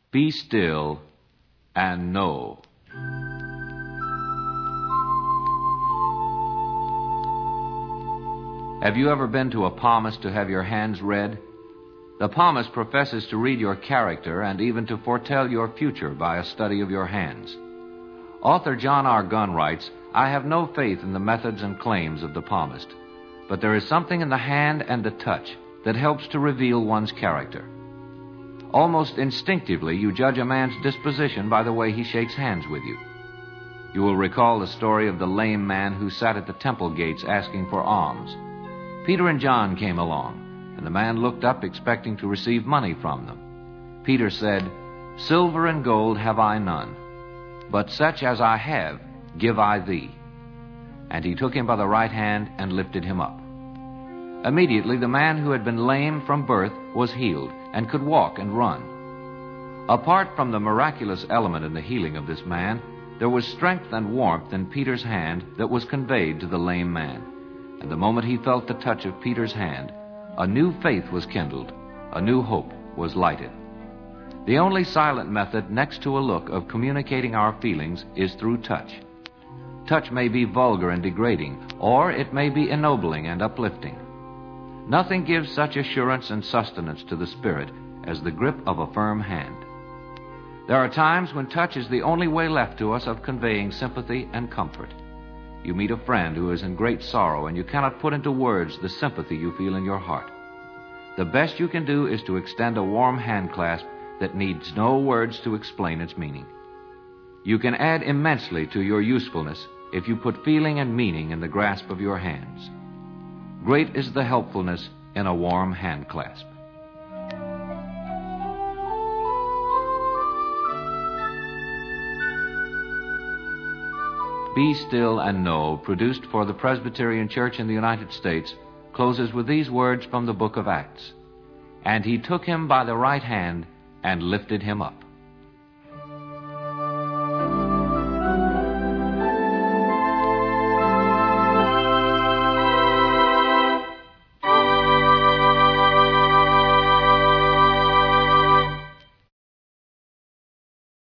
Be still and know. Have you ever been to a palmist to have your hands read? The palmist professes to read your character and even to foretell your future by a study of your hands. Author John R. Gunn writes, "I have no faith in the methods and claims of the palmist, but there is something in the hand and the touch that helps to reveal one's character. Almost instinctively, you judge a man's disposition by the way he shakes hands with you. You will recall the story of the lame man who sat at the temple gates asking for alms. Peter and John came along, and the man looked up expecting to receive money from them. Peter said, 'Silver and gold have I none, but such as I have give I thee.' And he took him by the right hand and lifted him up. Immediately the man who had been lame from birth was healed and could walk and run. Apart from the miraculous element in the healing of this man, there was strength and warmth in Peter's hand that was conveyed to the lame man. And the moment he felt the touch of Peter's hand, a new faith was kindled, a new hope was lighted. The only silent method next to a look of communicating our feelings is through touch. Touch may be vulgar and degrading, or it may be ennobling and uplifting. Nothing gives such assurance and sustenance to the spirit as the grip of a firm hand. There are times when touch is the only way left to us of conveying sympathy and comfort. You meet a friend who is in great sorrow, and you cannot put into words the sympathy you feel in your heart. The best you can do is to extend a warm hand clasp that needs no words to explain its meaning. You can add immensely to your usefulness if you put feeling and meaning in the grasp of your hands. Great is the helpfulness in a warm hand clasp. Be Still and Know, produced for the Presbyterian Church in the United States, closes with these words from the book of Acts. "And he took him by the right hand and lifted him up."